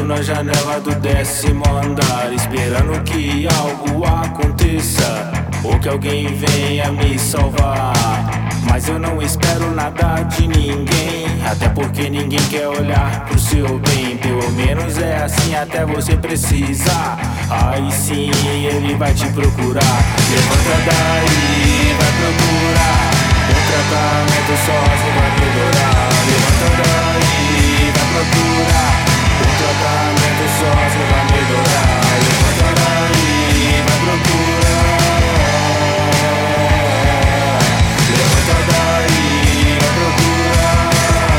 na janela do 10º andar, esperando que algo aconteça ou que alguém venha me salvar. Mas eu não espero nada de ninguém, até porque ninguém quer olhar pro seu bem. Pelo menos é assim até você precisar. Aí sim ele vai te procurar. Levanta daí, vai procurar um tratamento sozinho vai melhorar. Levanta daí, vai procurar um tratamento sozinho vai melhorar. Levanta daí, vai procurar. Levanta daí, vai procurar.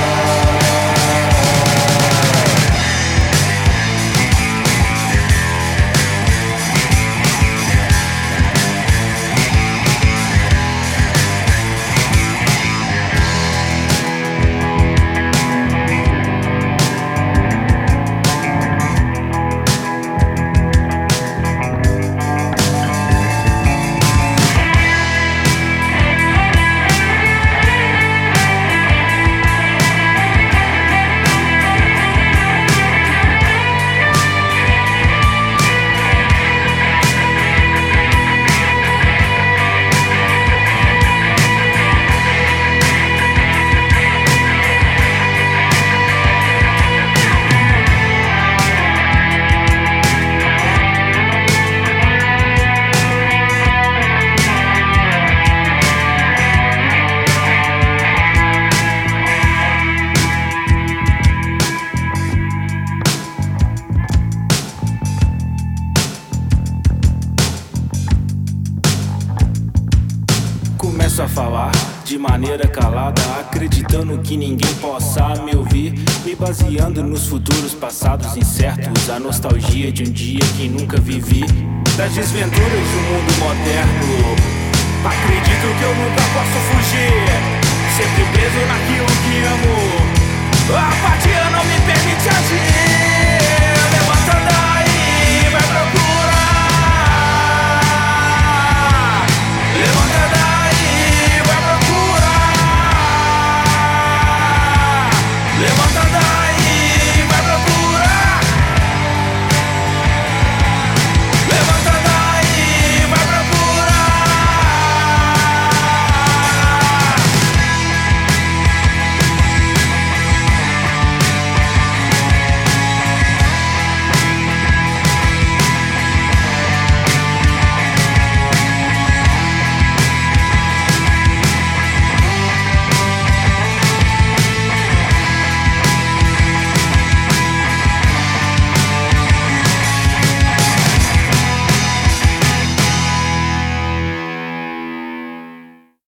Começo a falar de maneira calada, acreditando que ninguém possa me ouvir, me baseando nos futuros passados incertos, a nostalgia de um dia que nunca vivi, das desventuras de um mundo moderno. Acredito que eu nunca posso fugir, sempre preso naquilo que amo. A apatia não me permite agir.